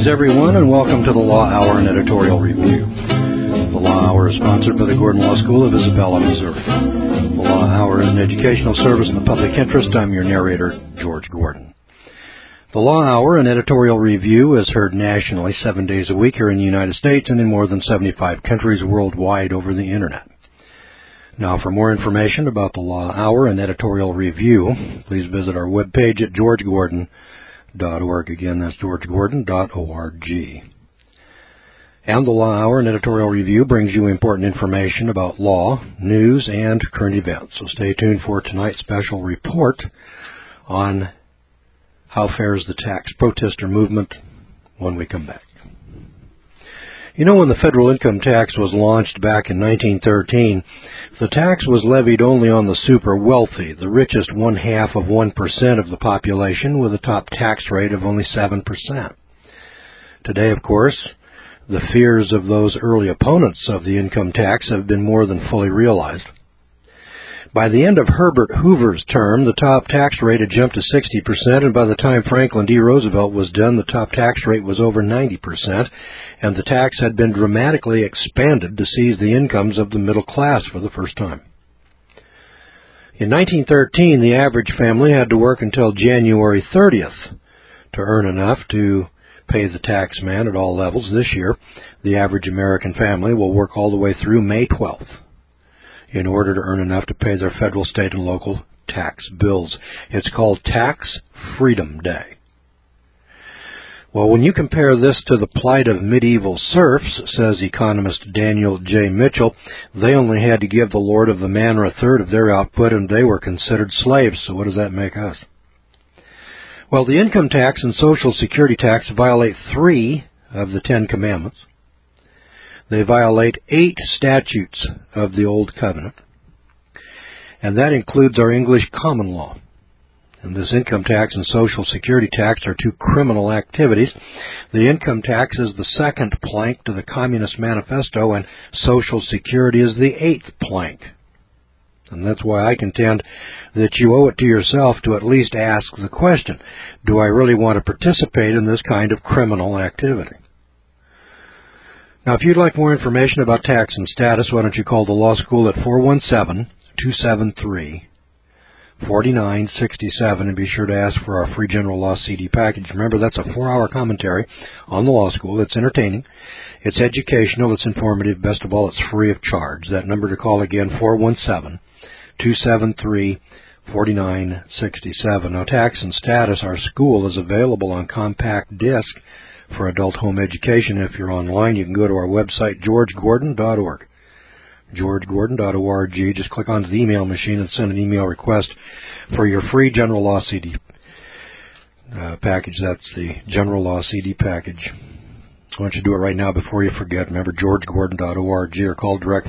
Greetings, everyone, and welcome to the Law Hour and Editorial Review. The Law Hour is sponsored by the Gordon Law School of Isabella, Missouri. The Law Hour is an educational service in the public interest. I'm your narrator, George Gordon. The Law Hour and Editorial Review is heard nationally 7 days a week here in the United States and in more than 75 countries worldwide over the Internet. Now, for more information about the Law Hour and Editorial Review, please visit our webpage at georgegordon.org. Again, that's georgegordon.org. And the Law Hour and Editorial Review brings you important information about law, news, and current events. So stay tuned for tonight's special report on how fares the tax protester movement when we come back. You know, when the federal income tax was launched back in 1913, the tax was levied only on the super wealthy, the richest 0.5% of the population, with a top tax rate of only 7%. Today, of course, the fears of those early opponents of the income tax have been more than fully realized. By the end of Herbert Hoover's term, the top tax rate had jumped to 60%, and by the time Franklin D. Roosevelt was done, the top tax rate was over 90%, and the tax had been dramatically expanded to seize the incomes of the middle class for the first time. In 1913, the average family had to work until January 30th to earn enough to pay the tax man at all levels. This year, the average American family will work all the way through May 12th. In order to earn enough to pay their federal, state, and local tax bills. It's called Tax Freedom Day. Well, when you compare this to the plight of medieval serfs, says economist Daniel J. Mitchell, they only had to give the lord of the manor a third of their output, and they were considered slaves. So what does that make us? Well, the income tax and Social Security tax violate 3 of the 10 commandments. They violate 8 statutes of the Old Covenant, and that includes our English common law. And this income tax and Social Security tax are 2 criminal activities. The income tax is the second plank to the Communist Manifesto, and Social Security is the 8th plank. And that's why I contend that you owe it to yourself to at least ask the question, do I really want to participate in this kind of criminal activity? Now, if you'd like more information about tax and status, why don't you call the law school at 417-273-4967 and be sure to ask for our free general law CD package. Remember, that's a 4-hour commentary on the law school. It's entertaining, it's educational, it's informative. Best of all, it's free of charge. That number to call again, 417-273-4967. Now, tax and status, our school is available on compact disc for adult home education. If you're online, you can go to our website, georgegordon.org. georgegordon.org. Just click onto the email machine and send an email request for your free general law CD package. That's the general law CD package. Why don't you do it right now before you forget? Remember, georgegordon.org, or call direct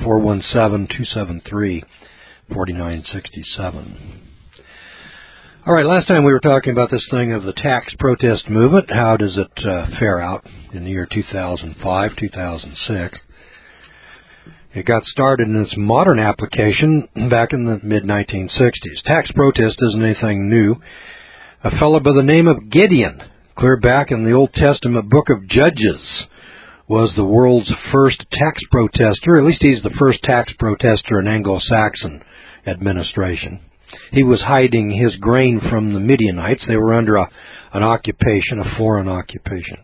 417-273-4967. All right, last time we were talking about this thing of the tax protest movement. How does it fare out in the year 2005, 2006? It got started in its modern application back in the mid-1960s. Tax protest isn't anything new. A fellow by the name of Gideon, clear back in the Old Testament book of Judges, was the world's first tax protester. At least he's the first tax protester in Anglo-Saxon administration. He was hiding his grain from the Midianites. They were under an occupation, a foreign occupation.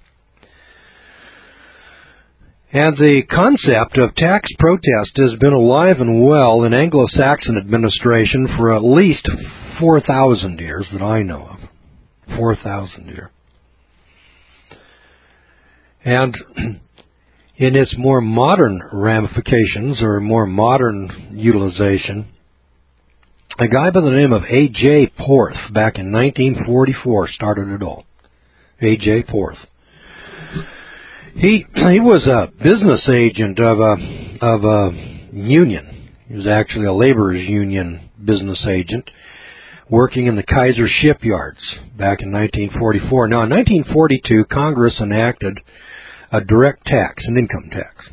And the concept of tax protest has been alive and well in Anglo-Saxon administration for at least 4,000 years that I know of. 4,000 years. And in its more modern ramifications or more modern utilization, a guy by the name of A.J. Porth, back in 1944, started it all. A.J. Porth. He was a business agent of a union. He was actually a laborers' union business agent working in the Kaiser shipyards back in 1944. Now, in 1942, Congress enacted a direct tax, an income tax.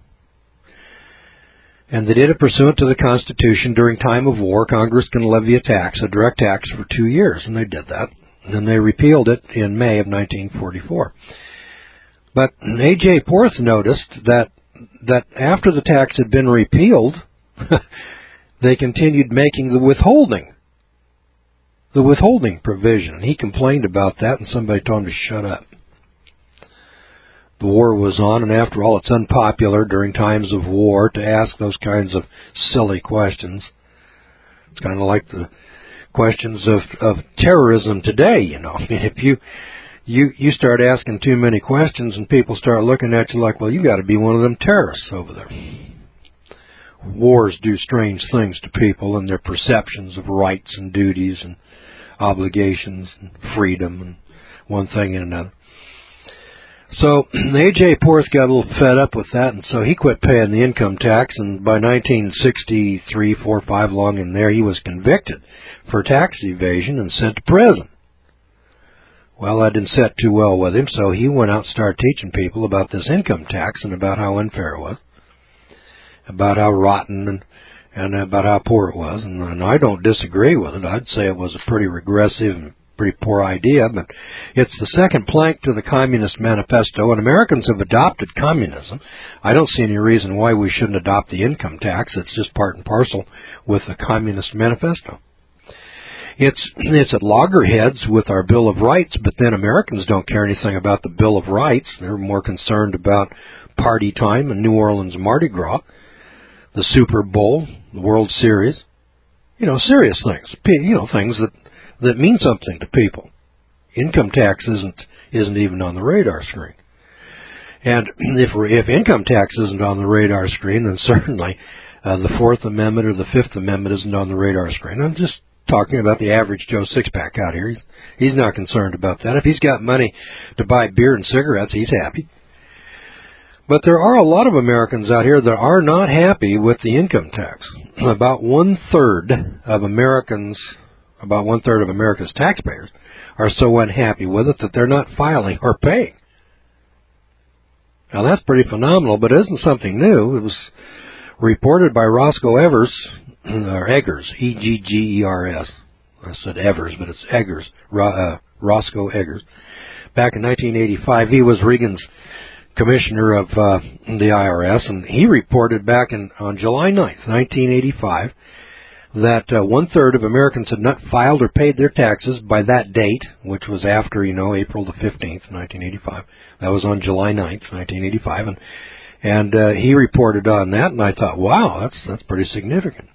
And they did it pursuant to the Constitution. During time of war, Congress can levy a tax, a direct tax, for 2 years, and they did that. And then they repealed it in May of 1944. But A.J. Porth noticed that after the tax had been repealed, they continued making the withholding provision. He complained about that, and somebody told him to shut up. The war was on, and after all, it's unpopular during times of war to ask those kinds of silly questions. It's kind of like the questions of terrorism today, you know. I mean, if you start asking too many questions and people start looking at you like, well, you got to be one of them terrorists over there. Wars do strange things to people and their perceptions of rights and duties and obligations and freedom and one thing and another. So A.J. Porth got a little fed up with that, and so he quit paying the income tax, and by 1963, 4 or 5 along in there, he was convicted for tax evasion and sent to prison. Well, that didn't set too well with him, so he went out and started teaching people about this income tax and about how unfair it was, about how rotten and about how poor it was, and I don't disagree with it. I'd say it was a pretty regressive and pretty poor idea, but it's the second plank to the Communist Manifesto, and Americans have adopted communism. I don't see any reason why we shouldn't adopt the income tax. It's just part and parcel with the Communist Manifesto. It's at loggerheads with our Bill of Rights, but then Americans don't care anything about the Bill of Rights. They're more concerned about party time and New Orleans Mardi Gras, the Super Bowl, the World Series, serious things, things that mean something to people. Income tax isn't even on the radar screen. And if income tax isn't on the radar screen, then certainly the Fourth Amendment or the Fifth Amendment isn't on the radar screen. I'm just talking about the average Joe Sixpack out here. He's not concerned about that. If he's got money to buy beer and cigarettes, he's happy. But there are a lot of Americans out here that are not happy with the income tax. About one-third of America's taxpayers are so unhappy with it that they're not filing or paying. Now, that's pretty phenomenal, but it isn't something new. It was reported by Roscoe Evers, or Eggers, E-G-G-E-R-S. I said Evers, but it's Eggers, Roscoe Eggers. Back in 1985, he was Reagan's commissioner of the IRS, and he reported back on July 9th, 1985, that one-third of Americans had not filed or paid their taxes by that date, which was after, April the 15th, 1985. That was on July 9th, 1985, and he reported on that, and I thought, wow, that's pretty significant.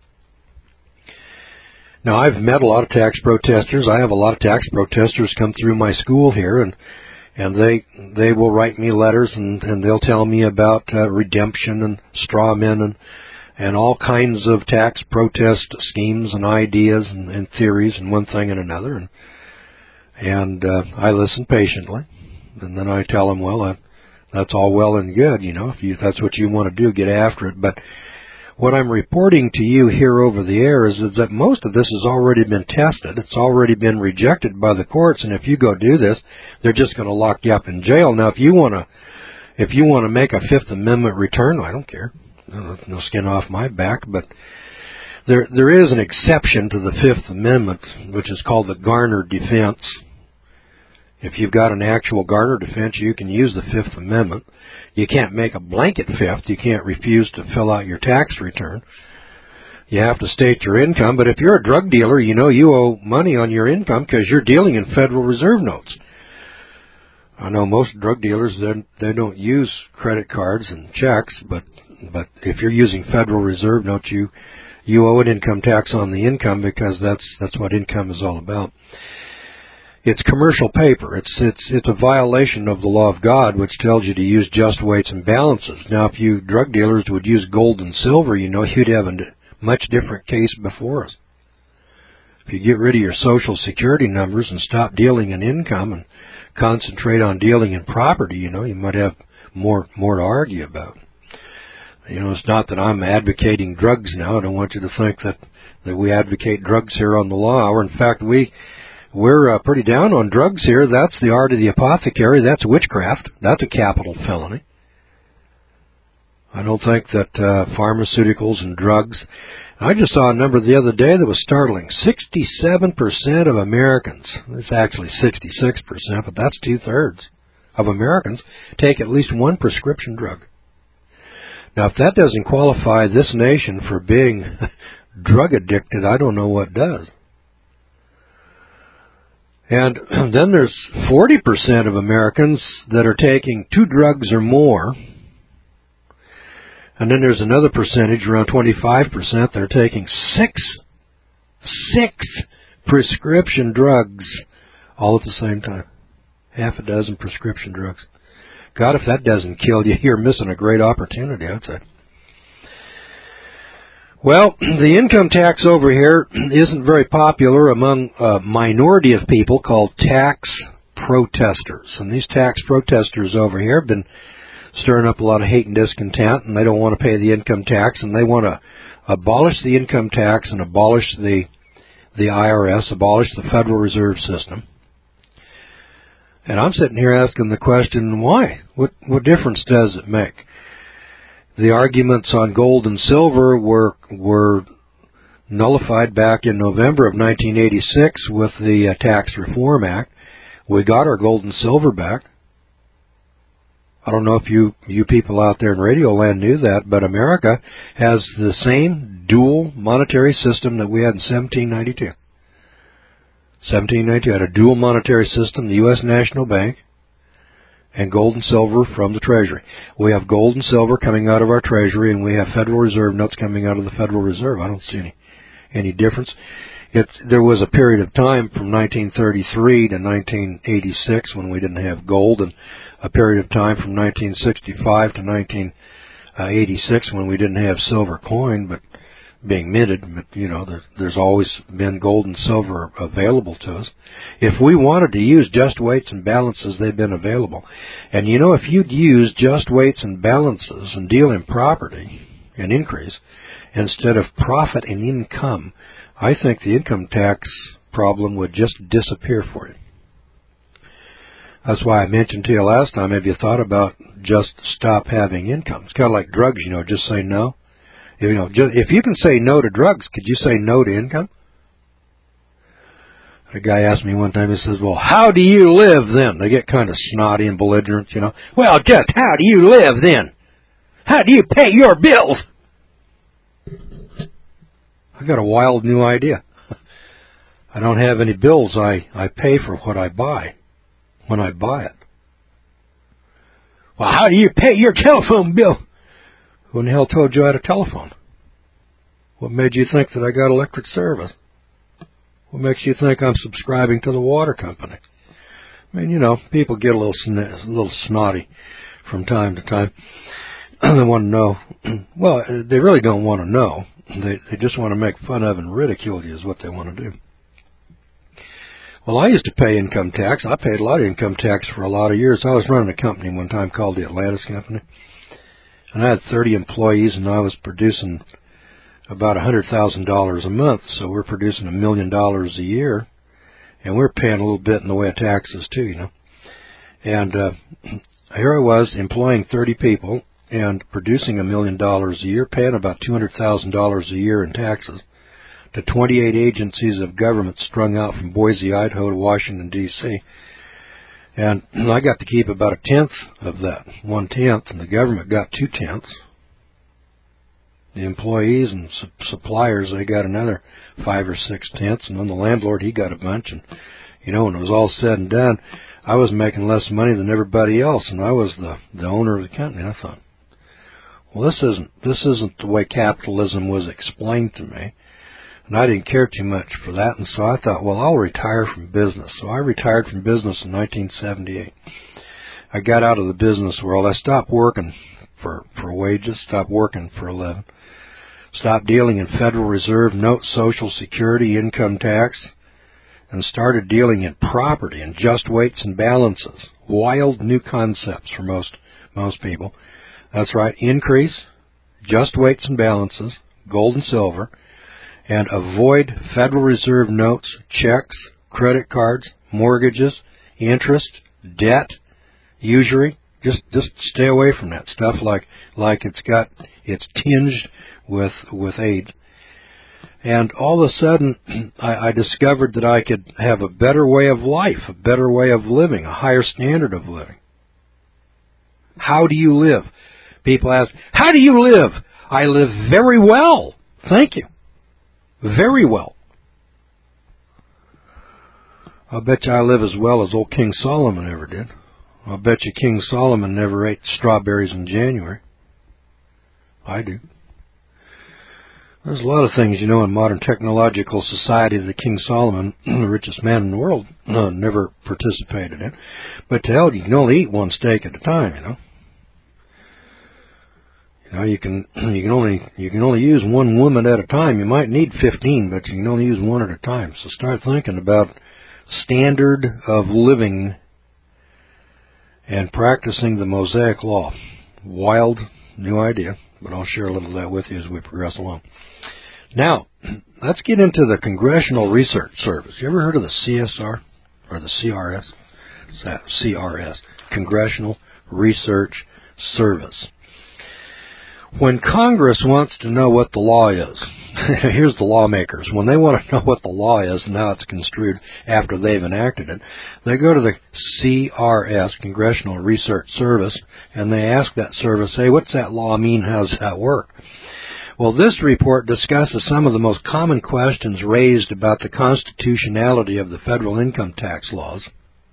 Now, I've met a lot of tax protesters. I have a lot of tax protesters come through my school here, and they will write me letters, and they'll tell me about redemption and straw men and all kinds of tax protest schemes and ideas and theories and one thing and another. And I listen patiently, and then I tell them, well, that's all well and good, if that's what you want to do, get after it. But what I'm reporting to you here over the air is that most of this has already been tested. It's already been rejected by the courts, and if you go do this, they're just going to lock you up in jail. Now, if you want to make a Fifth Amendment return, I don't care. No skin off my back, but there is an exception to the Fifth Amendment, which is called the Garner defense. If you've got an actual Garner defense, you can use the Fifth Amendment. You can't make a blanket fifth. You can't refuse to fill out your tax return. You have to state your income, but if you're a drug dealer, you owe money on your income because you're dealing in Federal Reserve notes. I know most drug dealers, they don't use credit cards and checks, but if you're using Federal Reserve notes, you owe an income tax on the income because that's what income is all about. It's commercial paper. It's a violation of the law of God, which tells you to use just weights and balances. Now, if you drug dealers would use gold and silver, you'd have a much different case before us. If you get rid of your Social Security numbers and stop dealing in income and concentrate on dealing in property, you might have more to argue about. It's not that I'm advocating drugs now. I don't want you to think that we advocate drugs here on the Law Hour. In fact, we're pretty down on drugs here. That's the art of the apothecary. That's witchcraft. That's a capital felony. I don't think that pharmaceuticals and drugs. I just saw a number the other day that was startling. 67% of Americans, it's actually 66%, but that's two-thirds. of Americans take at least one prescription drug. Now, if that doesn't qualify this nation for being drug addicted, I don't know what does. And then there's 40% of Americans that are taking 2 drugs or more. And then there's another percentage, around 25%, that are taking 6 prescription drugs all at the same time. Half a dozen prescription drugs. God, if that doesn't kill you, you're missing a great opportunity, I'd say. Well, the income tax over here isn't very popular among a minority of people called tax protesters. And these tax protesters over here have been stirring up a lot of hate and discontent, and they don't want to pay the income tax, and they want to abolish the income tax and abolish the IRS, abolish the Federal Reserve System. And I'm sitting here asking the question, why? What difference does it make? The arguments on gold and silver were nullified back in November of 1986 with the Tax Reform Act. We got our gold and silver back. I don't know if you people out there in Radio Land knew that, but America has the same dual monetary system that we had in 1792. 1792 had a dual monetary system, the U.S. National Bank, and gold and silver from the Treasury. We have gold and silver coming out of our Treasury, and we have Federal Reserve notes coming out of the Federal Reserve. I don't see any difference. There was a period of time from 1933 to 1986 when we didn't have gold, and a period of time from 1965 to 1986 when we didn't have silver coin, but being minted, but there's always been gold and silver available to us. If we wanted to use just weights and balances, they've been available. And if you'd use just weights and balances and deal in property and increase instead of profit and income, I think the income tax problem would just disappear for you. That's why I mentioned to you last time, have you thought about just stop having income? It's kind of like drugs, just say no. If you can say no to drugs, could you say no to income? A guy asked me one time, he says, well, how do you live then? They get kind of snotty and belligerent, Well, just how do you live then? How do you pay your bills? I got a wild new idea. I don't have any bills. I pay for what I buy when I buy it. Well, how do you pay your telephone bill? Who in the hell told you I had a telephone? What made you think that I got electric service? What makes you think I'm subscribing to the water company? I mean, people get a little snotty from time to time. They want to know. Well, they really don't want to know. They just want to make fun of and ridicule you is what they want to do. Well, I used to pay income tax. I paid a lot of income tax for a lot of years. I was running a company one time called the Atlantis Company. And I had 30 employees, and I was producing about $100,000 a month. So we're producing $1 million a year, and we're paying a little bit in the way of taxes too, And here I was employing 30 people and producing $1 million a year, paying about $200,000 a year in taxes to 28 agencies of government strung out from Boise, Idaho to Washington, D.C. And I got to keep about 1/10 of that, 1/10, and the government got 2/10. The employees and suppliers, they got another 5 or 6/10, and then the landlord, he got a bunch. And, when it was all said and done, I was making less money than everybody else, and I was the owner of the company. And I thought, well, this isn't the way capitalism was explained to me. And I didn't care too much for that, and so I thought, well, I'll retire from business. So I retired from business in 1978. I got out of the business world. I stopped working for wages, stopped working for a living, stopped dealing in Federal Reserve notes, Social Security, income tax, and started dealing in property and just weights and balances. Wild new concepts for most people. That's right, increase, just weights and balances, gold and silver, and avoid Federal Reserve notes, checks, credit cards, mortgages, interest, debt, usury. Just stay away from that stuff like it's tinged with AIDS. And all of a sudden, I discovered that I could have a better way of life, a better way of living, a higher standard of living. How do you live? People ask, how do you live? I live very well. Thank you. Very well. I'll bet you I live as well as old King Solomon ever did. I'll bet you King Solomon never ate strawberries in January. I do. There's a lot of things, in modern technological society that King Solomon, the richest man in the world, never participated in. But to hell, you can only eat one steak at a time, You can only use one woman at a time. You might need 15, but you can only use one at a time. So start thinking about standard of living and practicing the Mosaic Law. Wild new idea, but I'll share a little of that with you as we progress along. Now, let's get into the Congressional Research Service. You ever heard of the CSR or the CRS? CRS, Congressional Research Service. When Congress wants to know what the law is, here's the lawmakers. When they want to know what the law is and how it's construed after they've enacted it, they go to the CRS, Congressional Research Service, and they ask that service, hey, what's that law mean? How does that work? Well, this report discusses some of the most common questions raised about the constitutionality of the federal income tax laws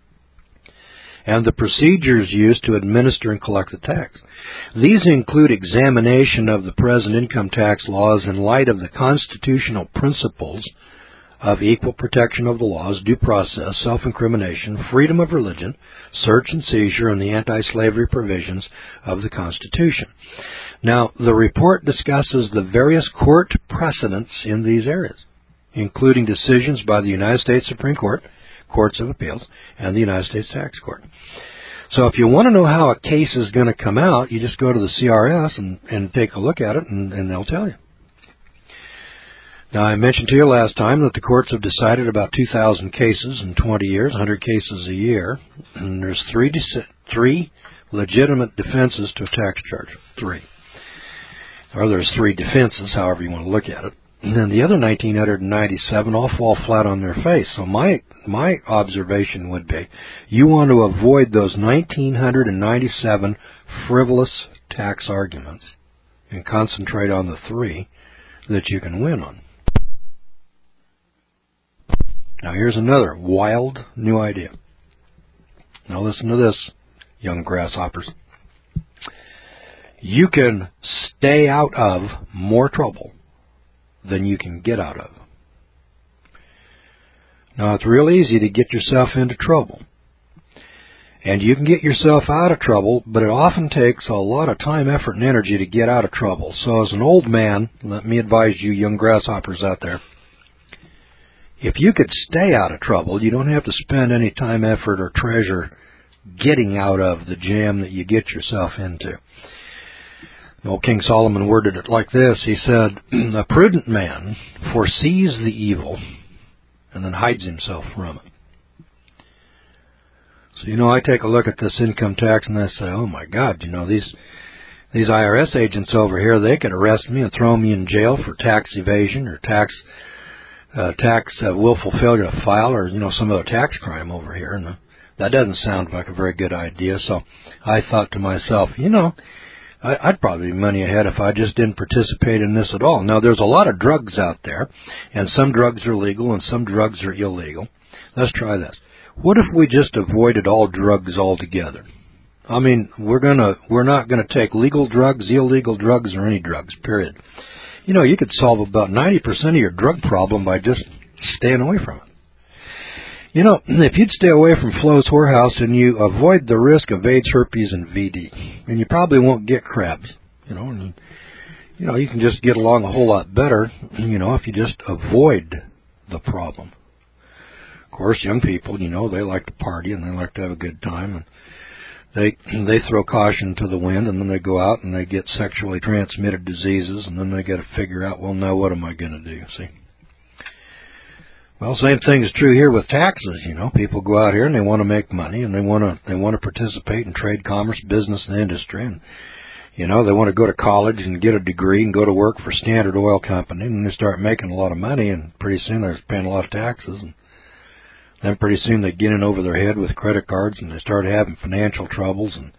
and the procedures used to administer and collect the tax. These include examination of the present income tax laws in light of the constitutional principles of equal protection of the laws, due process, self-incrimination, freedom of religion, search and seizure, and the anti-slavery provisions of the Constitution. Now, the report discusses the various court precedents in these areas, including decisions by the United States Supreme Court, Courts of Appeals, and the United States Tax Court. So if you want to know how a case is going to come out, you just go to the CRS and take a look at it, and they'll tell you. Now, I mentioned to you last time that the courts have decided about 2,000 cases in 20 years, 100 cases a year, and there's three legitimate defenses to a tax charge. Three. Or there's three defenses, however you want to look at it. And then the other 1,997 all fall flat on their face. So my observation would be, you want to avoid those 1,997 frivolous tax arguments and concentrate on the three that you can win on. Now here's another wild new idea. Now listen to this, young grasshoppers. You can stay out of more trouble than you can get out of. Now, it's real easy to get yourself into trouble. And you can get yourself out of trouble, but it often takes a lot of time, effort, and energy to get out of trouble. So as an old man, let me advise you young grasshoppers out there, if you could stay out of trouble, you don't have to spend any time, effort, or treasure getting out of the jam that you get yourself into. Old King Solomon worded it like this. He said, a prudent man foresees the evil and then hides himself from it. So, I take a look at this income tax and I say, oh my God, these IRS agents over here, they could arrest me and throw me in jail for tax evasion or tax willful failure to file or, some other tax crime over here. And that doesn't sound like a very good idea. So I thought to myself, I'd probably be money ahead if I just didn't participate in this at all. Now, there's a lot of drugs out there, and some drugs are legal and some drugs are illegal. Let's try this. What if we just avoided all drugs altogether? I mean, we're not going to take legal drugs, illegal drugs, or any drugs, period. You could solve about 90% of your drug problem by just staying away from it. If you'd stay away from Flo's Whorehouse and you avoid the risk of AIDS, herpes, and VD, and you probably won't get crabs, and you can just get along a whole lot better, if you just avoid the problem. Of course, young people, they like to party and they like to have a good time, and they throw caution to the wind, and then they go out and they get sexually transmitted diseases, and then they got to figure out, well, now what am I going to do? See? Well, same thing is true here with taxes. People go out here and they want to make money and they want to participate in trade, commerce, business, and industry. And, they want to go to college and get a degree and go to work for Standard Oil Company, and they start making a lot of money, and pretty soon they're paying a lot of taxes. And then pretty soon they get in over their head with credit cards and they start having financial troubles and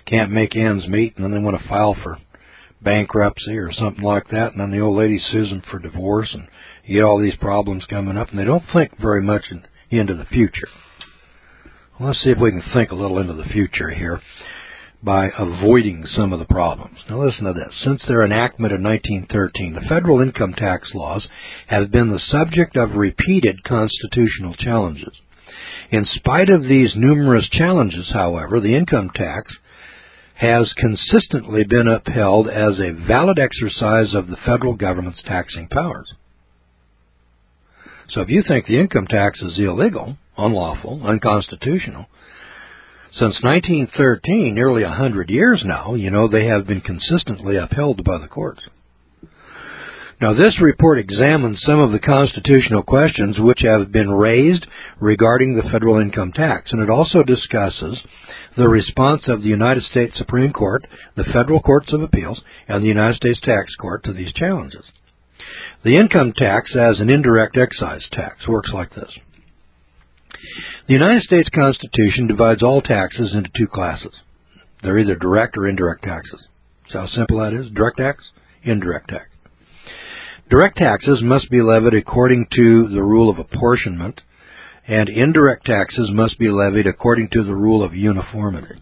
can't make ends meet, and then they want to file for bankruptcy or something like that, and then the old lady sues them for divorce, and you get all these problems coming up, and they don't think very much into the future. Well, let's see if we can think a little into the future here by avoiding some of the problems. Now listen to this. Since their enactment in 1913, the federal income tax laws have been the subject of repeated constitutional challenges. In spite of these numerous challenges, however, the income tax has consistently been upheld as a valid exercise of the federal government's taxing powers. So if you think the income tax is illegal, unlawful, unconstitutional, since 1913, nearly 100 years now, they have been consistently upheld by the courts. Now, this report examines some of the constitutional questions which have been raised regarding the federal income tax, and it also discusses the response of the United States Supreme Court, the federal courts of appeals, and the United States Tax Court to these challenges. The income tax as an indirect excise tax works like this. The United States Constitution divides all taxes into two classes. They're either direct or indirect taxes. See how simple that is? Direct tax, indirect tax. Direct taxes must be levied according to the rule of apportionment, and indirect taxes must be levied according to the rule of uniformity.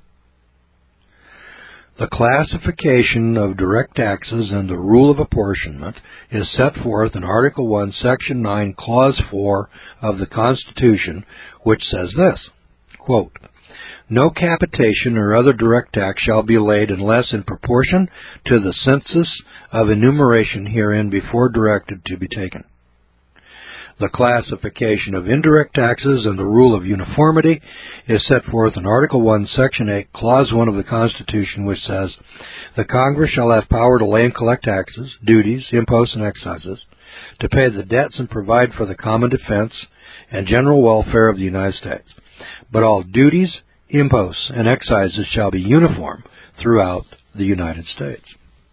The classification of direct taxes and the rule of apportionment is set forth in Article 1, Section 9, Clause 4 of the Constitution, which says this, quote, "No capitation or other direct tax shall be laid unless in proportion to the census of enumeration herein before directed to be taken." The classification of indirect taxes and the rule of uniformity is set forth in Article 1, Section 8, Clause 1 of the Constitution, which says, "The Congress shall have power to lay and collect taxes, duties, imposts, and excises, to pay the debts and provide for the common defense and general welfare of the United States. But all duties, imposts, and excises shall be uniform throughout the United States."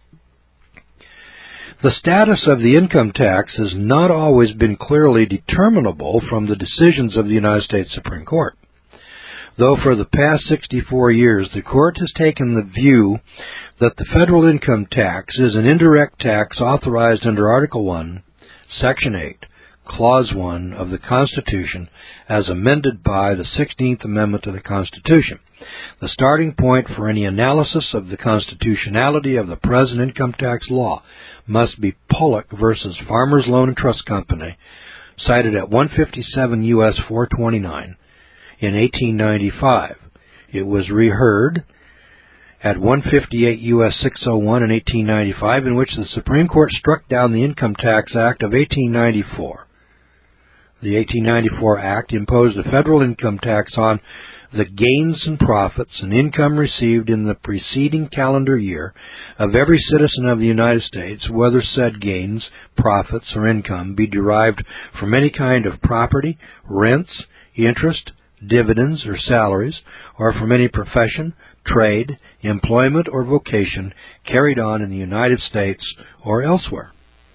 The status of the income tax has not always been clearly determinable from the decisions of the United States Supreme Court. Though for the past 64 years the Court has taken the view that the federal income tax is an indirect tax authorized under Article 1, Section 8, Clause 1 of the Constitution as amended by the 16th Amendment to the Constitution. The starting point for any analysis of the constitutionality of the present income tax law must be Pollock versus Farmers Loan and Trust Company, cited at 157 U.S. 429 in 1895. It was reheard at 158 U.S. 601 in 1895, in which the Supreme Court struck down the Income Tax Act of 1894. The 1894 Act imposed a federal income tax on the gains and profits and income received in the preceding calendar year of every citizen of the United States, whether said gains, profits, or income be derived from any kind of property, rents, interest, dividends, or salaries, or from any profession, trade, employment, or vocation carried on in the United States or elsewhere.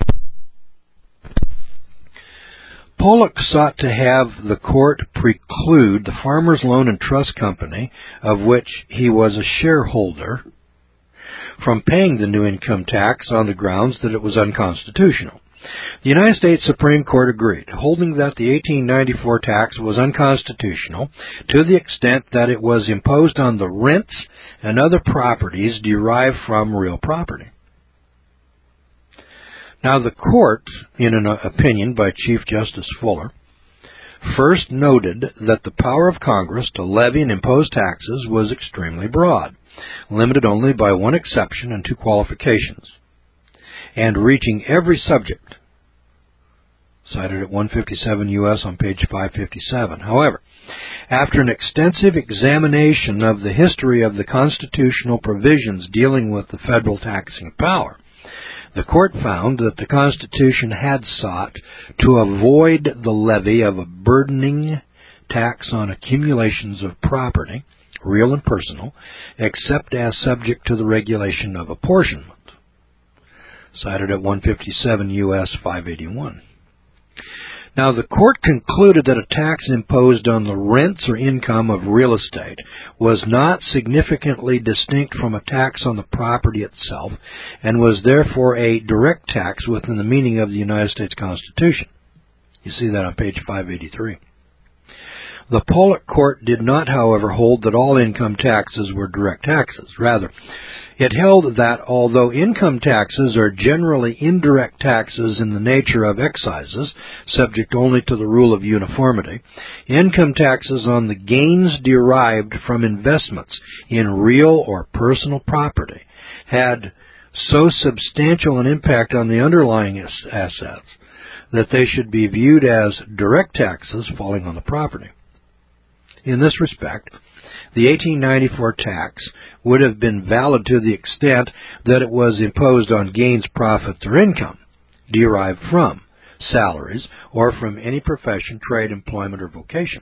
Pollock sought to have the court preclude the Farmers Loan and Trust Company, of which he was a shareholder, from paying the new income tax on the grounds that it was unconstitutional. The United States Supreme Court agreed, holding that the 1894 tax was unconstitutional to the extent that it was imposed on the rents and other properties derived from real property. Now, the court, in an opinion by Chief Justice Fuller, first noted that the power of Congress to levy and impose taxes was extremely broad, limited only by one exception and two qualifications, and reaching every subject, cited at 157 U.S. on page 557. However, after an extensive examination of the history of the constitutional provisions dealing with the federal taxing power, the court found that the Constitution had sought to avoid the levy of a burdening tax on accumulations of property, real and personal, except as subject to the regulation of apportionment, cited at 157 U.S. 581. Now, the court concluded that a tax imposed on the rents or income of real estate was not significantly distinct from a tax on the property itself and was therefore a direct tax within the meaning of the United States Constitution. You see that on page 583. The Pollock Court did not, however, hold that all income taxes were direct taxes. Rather, it held that although income taxes are generally indirect taxes in the nature of excises, subject only to the rule of uniformity, income taxes on the gains derived from investments in real or personal property had so substantial an impact on the underlying assets that they should be viewed as direct taxes falling on the property. In this respect, the 1894 tax would have been valid to the extent that it was imposed on gains, profits, or income derived from salaries or from any profession, trade, employment, or vocation.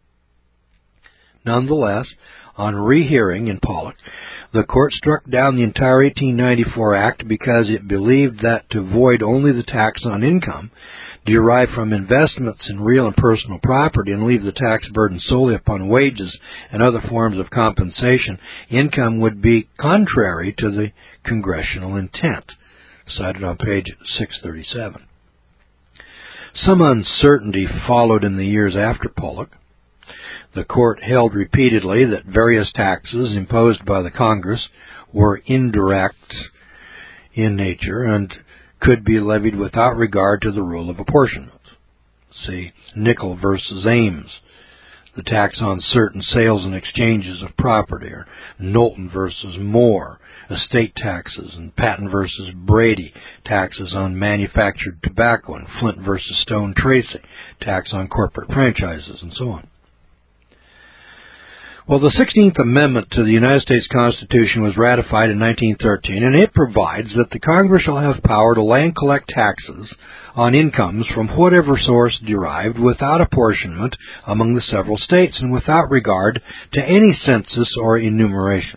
Nonetheless, on rehearing in Pollock, the court struck down the entire 1894 Act because it believed that to void only the tax on income derived from investments in real and personal property and leave the tax burden solely upon wages and other forms of compensation, income would be contrary to the congressional intent, cited on page 637. Some uncertainty followed in the years after Pollock. The court held repeatedly that various taxes imposed by the Congress were indirect in nature and could be levied without regard to the rule of apportionment. See Nickel versus Ames, the tax on certain sales and exchanges of property, or Knowlton versus Moore, estate taxes, and Patton versus Brady, taxes on manufactured tobacco, and Flint versus Stone Tracy, tax on corporate franchises, and so on. Well, the 16th Amendment to the United States Constitution was ratified in 1913, and it provides that the Congress shall have power to lay and collect taxes on incomes from whatever source derived without apportionment among the several states and without regard to any census or enumeration.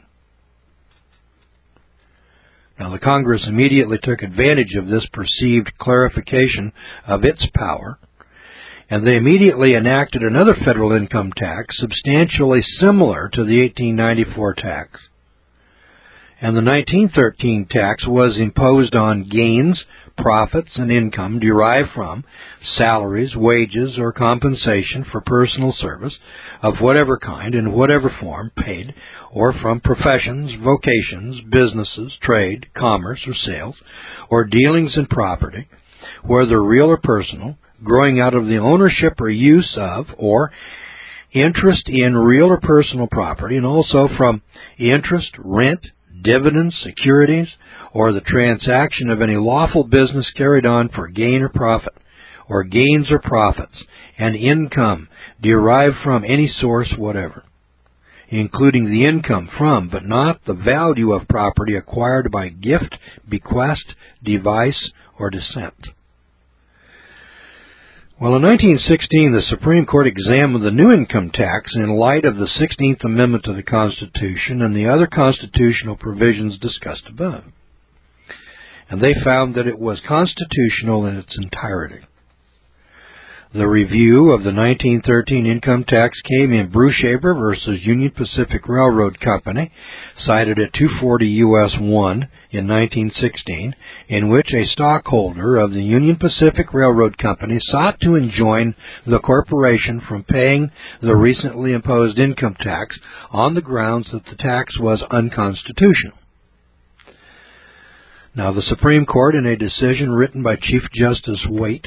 Now, the Congress immediately took advantage of this perceived clarification of its power, and they immediately enacted another federal income tax substantially similar to the 1894 tax. And the 1913 tax was imposed on gains, profits, and income derived from salaries, wages, or compensation for personal service of whatever kind and whatever form paid, or from professions, vocations, businesses, trade, commerce, or sales, or dealings in property, whether real or personal, growing out of the ownership or use of or interest in real or personal property, and also from interest, rent, dividends, securities, or the transaction of any lawful business carried on for gain or profit, or gains or profits, and income derived from any source whatever, including the income from, but not the value of property acquired by gift, bequest, device, or descent. Well, in 1916, the Supreme Court examined the new income tax in light of the 16th Amendment to the Constitution and the other constitutional provisions discussed above. And they found that it was constitutional in its entirety. The review of the 1913 income tax came in Brushaber versus Union Pacific Railroad Company, cited at 240 U.S. 1 in 1916, in which a stockholder of the Union Pacific Railroad Company sought to enjoin the corporation from paying the recently imposed income tax on the grounds that the tax was unconstitutional. Now, the Supreme Court, in a decision written by Chief Justice Waite,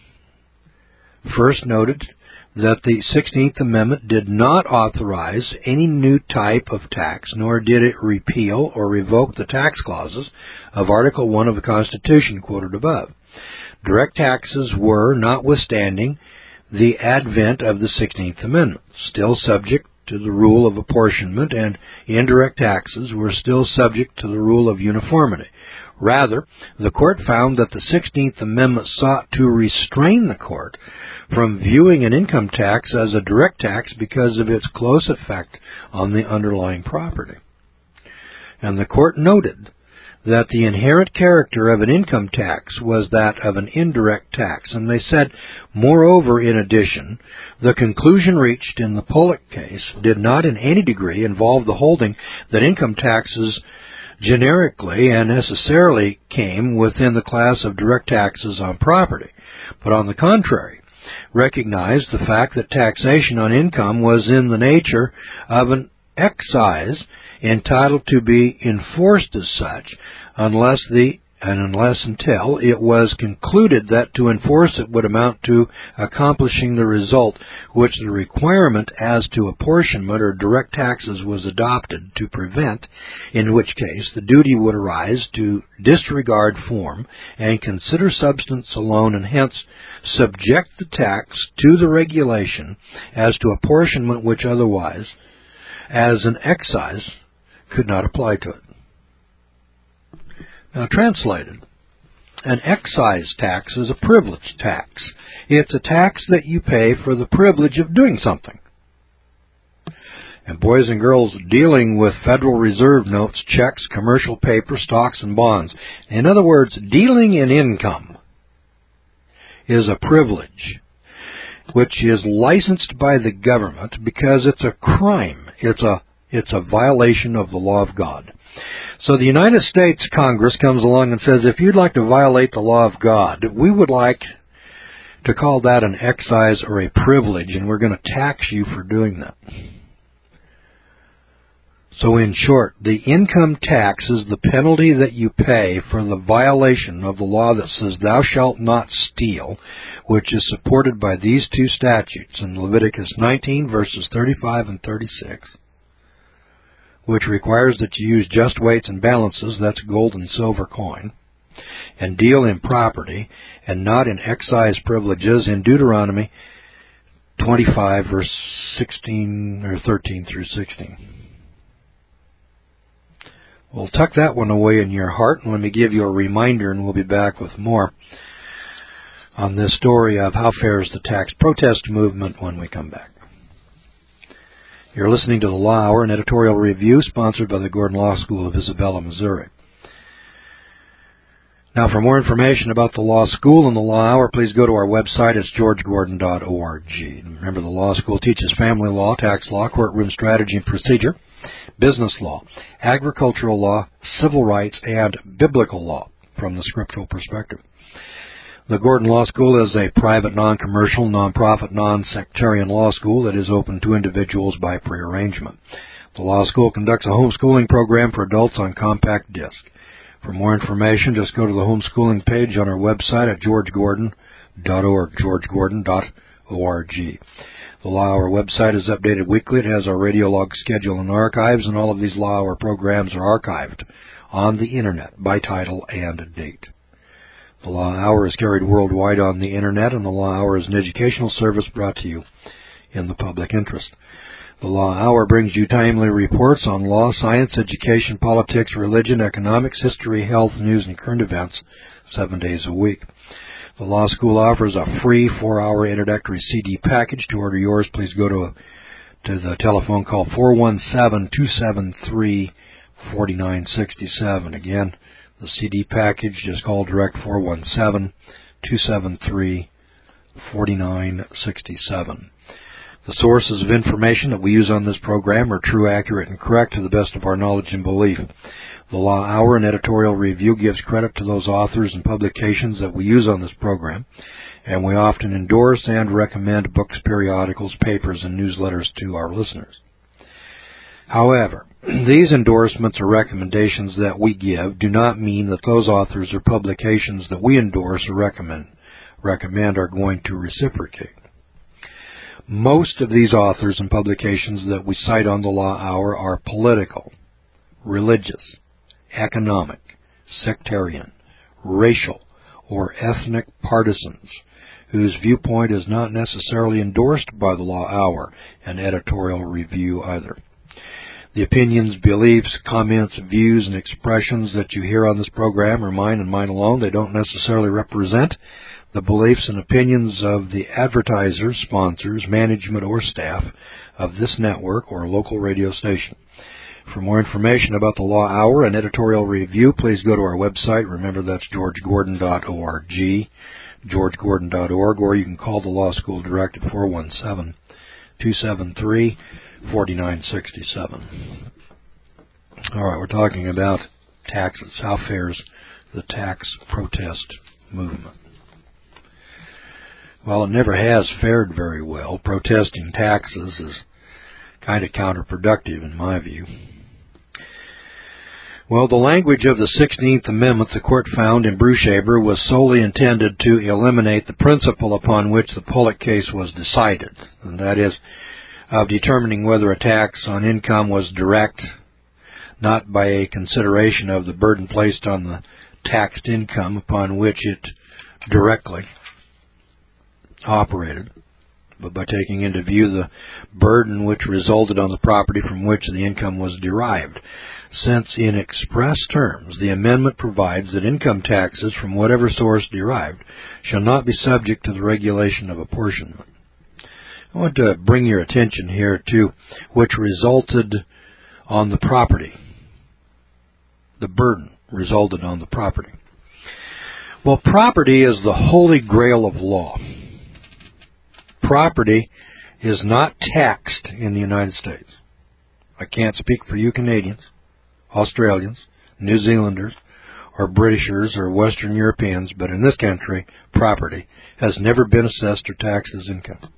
first noted that the 16th Amendment did not authorize any new type of tax, nor did it repeal or revoke the tax clauses of Article 1 of the Constitution quoted above. Direct taxes were, notwithstanding the advent of the 16th Amendment, still subject to the rule of apportionment, and indirect taxes were still subject to the rule of uniformity. Rather, the Court found that the 16th Amendment sought to restrain the Court from viewing an income tax as a direct tax because of its close effect on the underlying property. And the Court noted that the inherent character of an income tax was that of an indirect tax. And they said, moreover, in addition, the conclusion reached in the Pollock case did not in any degree involve the holding that income taxes generically and necessarily came within the class of direct taxes on property, but on the contrary, recognized the fact that taxation on income was in the nature of an excise entitled to be enforced as such unless until it was concluded that to enforce it would amount to accomplishing the result which the requirement as to apportionment or direct taxes was adopted to prevent, in which case the duty would arise to disregard form and consider substance alone, and hence subject the tax to the regulation as to apportionment which otherwise, as an excise, could not apply to it. Now, translated, an excise tax is a privilege tax. It's a tax that you pay for the privilege of doing something. And boys and girls, dealing with Federal Reserve notes, checks, commercial paper, stocks, and bonds. In other words, dealing in income is a privilege which is licensed by the government because it's a crime. It's a violation of the law of God. So the United States Congress comes along and says, if you'd like to violate the law of God, we would like to call that an excise or a privilege, and we're going to tax you for doing that. So in short, the income tax is the penalty that you pay for the violation of the law that says thou shalt not steal, which is supported by these two statutes in Leviticus 19, verses 35 and 36, which requires that you use just weights and balances, that's gold and silver coin, and deal in property and not in excise privileges, in Deuteronomy 25, verse 16 or 13 through 16. Well, tuck that one away in your heart, and let me give you a reminder, and we'll be back with more on this story of how fares the tax protest movement when we come back. You're listening to the Law Hour, an editorial review sponsored by the Gordon Law School of Isabella, Missouri. Now, for more information about the Law School and the Law Hour, please go to our website. It's georgegordon.org. Remember, the Law School teaches family law, tax law, courtroom strategy and procedure, business law, agricultural law, civil rights, and biblical law from the scriptural perspective. The Gordon Law School is a private, non-commercial, non-profit, non-sectarian law school that is open to individuals by prearrangement. The law school conducts a homeschooling program for adults on compact disc. For more information, just go to the homeschooling page on our website at georgegordon.org, georgegordon.org. The Law Hour website is updated weekly. It has our radio log schedule and archives, and all of these Law Hour programs are archived on the Internet by title and date. The Law Hour is carried worldwide on the Internet, and the Law Hour is an educational service brought to you in the public interest. The Law Hour brings you timely reports on law, science, education, politics, religion, economics, history, health, news, and current events 7 days a week. The Law School offers a free 4-hour introductory CD package. To order yours, please go to the telephone call 417-273-4967. Again, the CD package, just call direct 417-273-4967. The sources of information that we use on this program are true, accurate, and correct to the best of our knowledge and belief. The Law Hour and editorial review gives credit to those authors and publications that we use on this program, and we often endorse and recommend books, periodicals, papers, and newsletters to our listeners. However, these endorsements or recommendations that we give do not mean that those authors or publications that we endorse or recommend are going to reciprocate. Most of these authors and publications that we cite on the Law Hour are political, religious, economic, sectarian, racial, or ethnic partisans whose viewpoint is not necessarily endorsed by the Law Hour and editorial review either. The opinions, beliefs, comments, views, and expressions that you hear on this program are mine and mine alone. They don't necessarily represent the beliefs and opinions of the advertisers, sponsors, management, or staff of this network or local radio station. For more information about the Law Hour and editorial review, please go to our website. Remember, that's georgegordon.org, georgegordon.org, or you can call the Law School direct at 417-273-4967. All right, we're talking about taxes. How fares the tax protest movement? Well, it never has fared very well. Protesting taxes is kind of counterproductive in my view. Well, the language of the 16th Amendment, the court found in Brushaber, was solely intended to eliminate the principle upon which the Pollock case was decided, and that is, of determining whether a tax on income was direct, not by a consideration of the burden placed on the taxed income upon which it directly operated, but by taking into view the burden which resulted on the property from which the income was derived, since in express terms the amendment provides that income taxes from whatever source derived shall not be subject to the regulation of apportionment. I want to bring your attention here to which resulted on the property. The burden resulted on the property. Well, property is the holy grail of law. Property is not taxed in the United States. I can't speak for you Canadians, Australians, New Zealanders, or Britishers or Western Europeans, but in this country, property has never been assessed or taxed as income.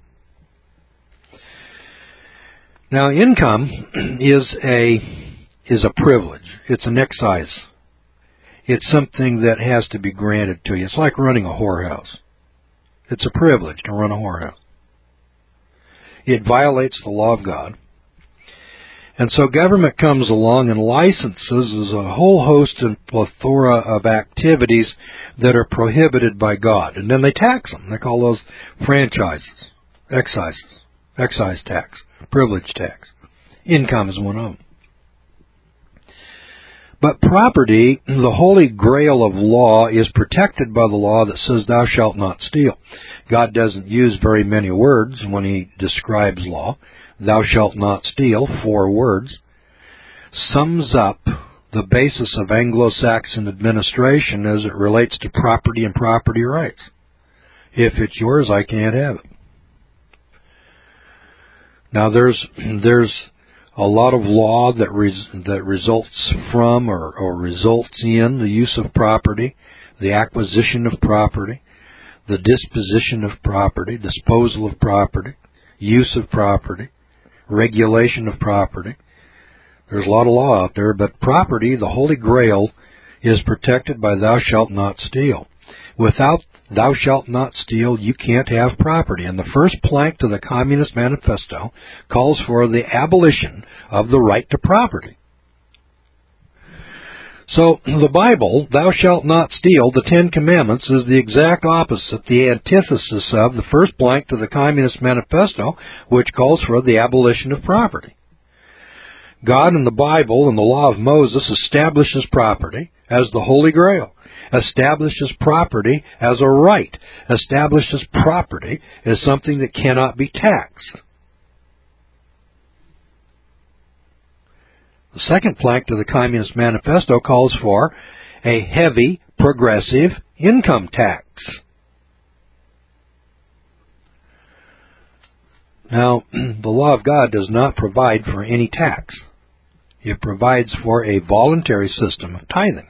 Now, income is a privilege. It's an excise. It's something that has to be granted to you. It's like running a whorehouse. It's a privilege to run a whorehouse. It violates the law of God. And so government comes along and licenses a whole host and plethora of activities that are prohibited by God. And then they tax them. They call those franchises, excises, excise tax, privilege tax. Income is one of them. But property, the holy grail of law, is protected by the law that says thou shalt not steal. God doesn't use very many words when he describes law. Thou shalt not steal, 4 words, sums up the basis of Anglo-Saxon administration as it relates to property and property rights. If it's yours, I can't have it. Now, there's a lot of law that results from or results in the use of property, the acquisition of property, the disposition of property, disposal of property, use of property, regulation of property. There's a lot of law out there, but property, the Holy Grail, is protected by thou shalt not steal. Without thou shalt not steal, you can't have property. And the first plank to the Communist Manifesto calls for the abolition of the right to property. So the Bible, thou shalt not steal, the 10 Commandments, is the exact opposite, the antithesis of the first blank to the Communist Manifesto, which calls for the abolition of property. God in the Bible and the law of Moses establishes property as the Holy Grail, establishes property as a right, establishes property as something that cannot be taxed. The second plank to the Communist Manifesto calls for a heavy, progressive income tax. Now, the law of God does not provide for any tax. It provides for a voluntary system of tithing.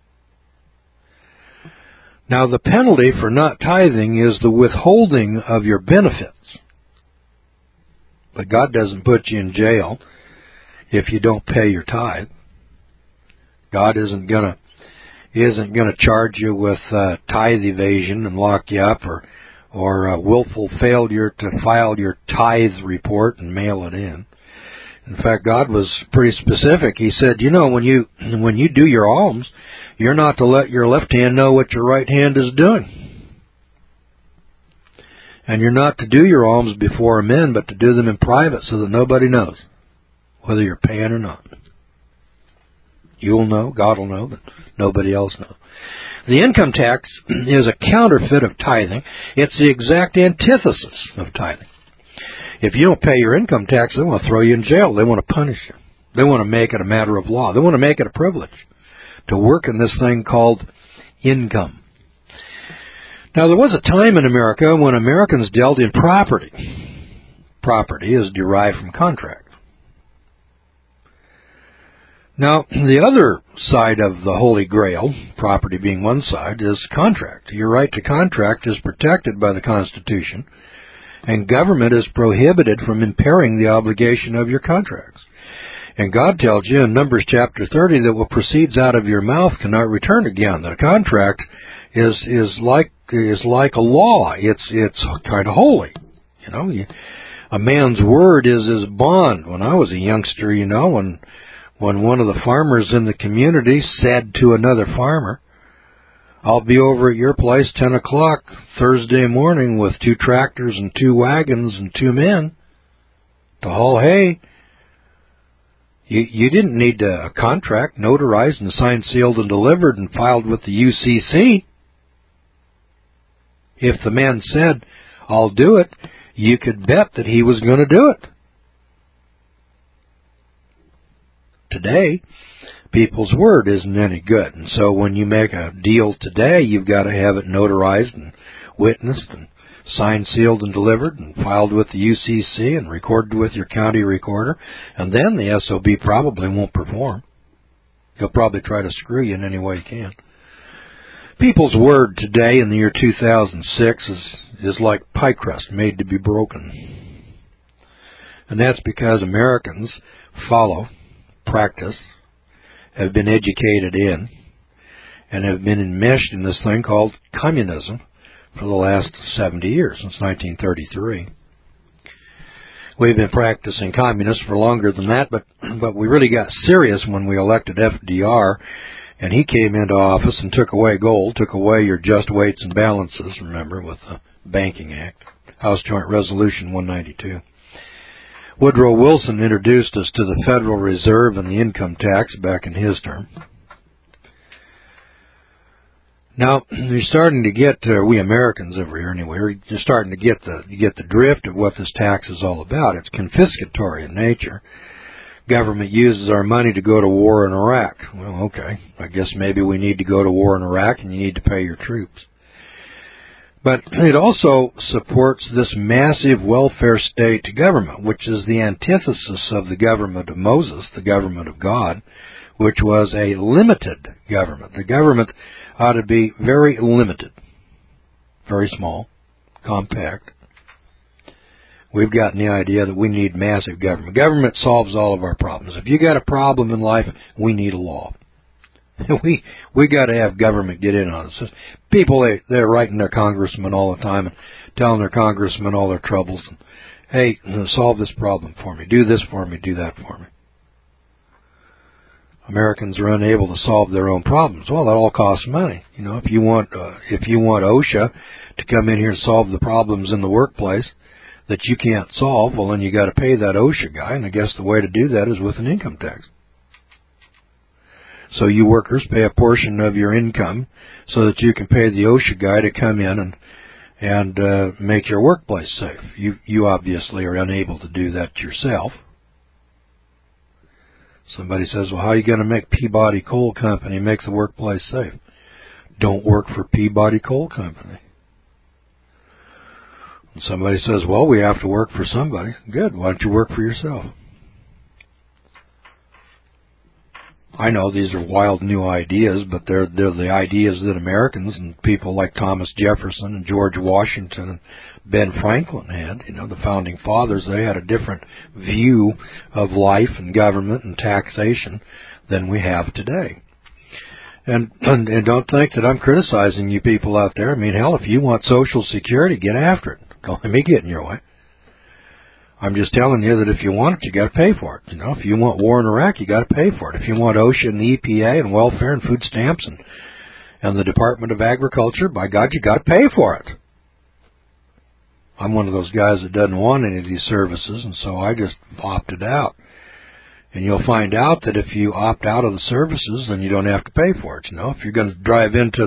Now, the penalty for not tithing is the withholding of your benefits. But God doesn't put you in jail if you don't pay your tithe. God isn't gonna charge you with tithe evasion and lock you up, or willful failure to file your tithe report and mail it in. In fact, God was pretty specific. He said, when you do your alms, you're not to let your left hand know what your right hand is doing. And you're not to do your alms before men, but to do them in private so that nobody knows whether you're paying or not. You'll know, God will know, but nobody else knows. The income tax is a counterfeit of tithing. It's the exact antithesis of tithing. If you don't pay your income tax, they want to throw you in jail. They want to punish you. They want to make it a matter of law. They want to make it a privilege to work in this thing called income. Now, there was a time in America when Americans dealt in property. Property is derived from contract. Now, the other side of the Holy Grail, property being one side, is contract. Your right to contract is protected by the Constitution, and government is prohibited from impairing the obligation of your contracts. And God tells you in Numbers chapter 30 that what proceeds out of your mouth cannot return again. That a contract is like a law. It's kind of holy. A man's word is his bond. When I was a youngster, when one of the farmers in the community said to another farmer, "I'll be over at your place 10 o'clock Thursday morning with 2 tractors and 2 wagons and 2 men to haul hay," you didn't need a contract notarized and signed, sealed, and delivered and filed with the UCC. If the man said, "I'll do it," you could bet that he was going to do it. Today, people's word isn't any good. And so when you make a deal today, you've got to have it notarized and witnessed and signed, sealed, and delivered and filed with the UCC and recorded with your county recorder. And then the SOB probably won't perform. He'll probably try to screw you in any way he can. People's word today in the year 2006 is like pie crust made to be broken. And that's because Americans follow, practice, have been educated in, and have been enmeshed in this thing called communism for the last 70 years, since 1933. We've been practicing communists for longer than that, but we really got serious when we elected FDR, and he came into office and took away gold, took away your just weights and balances, remember, with the Banking Act, House Joint Resolution 192. Woodrow Wilson introduced us to the Federal Reserve and the income tax back in his term. Now, you're starting to get, we Americans over here anyway, you're starting to get the drift of what this tax is all about. It's confiscatory in nature. Government uses our money to go to war in Iraq. Well, okay, I guess maybe we need to go to war in Iraq and you need to pay your troops. But it also supports this massive welfare state government, which is the antithesis of the government of Moses, the government of God, which was a limited government. The government ought to be very limited, very small, compact. We've gotten the idea that we need massive government. Government solves all of our problems. If you got a problem in life, we need a law. We got to have government get in on it. People, they're writing their congressmen all the time and telling their congressmen all their troubles. And, hey, solve this problem for me. Do this for me. Do that for me. Americans are unable to solve their own problems. Well, that all costs money. If you want OSHA to come in here and solve the problems in the workplace that you can't solve, well, then you got to pay that OSHA guy. And I guess the way to do that is with an income tax. So you workers pay a portion of your income so that you can pay the OSHA guy to come in and make your workplace safe. You obviously are unable to do that yourself. Somebody says, well, how are you going to make Peabody Coal Company make the workplace safe? Don't work for Peabody Coal Company. And somebody says, well, we have to work for somebody. Good. Why don't you work for yourself? I know these are wild new ideas, but they're the ideas that Americans and people like Thomas Jefferson and George Washington and Ben Franklin had. The founding fathers, they had a different view of life and government and taxation than we have today. And don't think that I'm criticizing you people out there. I mean, hell, if you want Social Security, get after it. Don't let me get in your way. I'm just telling you that if you want it, you got to pay for it. If you want war in Iraq, you got to pay for it. If you want OSHA and the EPA and welfare and food stamps and the Department of Agriculture, by God, you got to pay for it. I'm one of those guys that doesn't want any of these services, and so I just opted out. And you'll find out that if you opt out of the services, then you don't have to pay for it. If you're going to drive into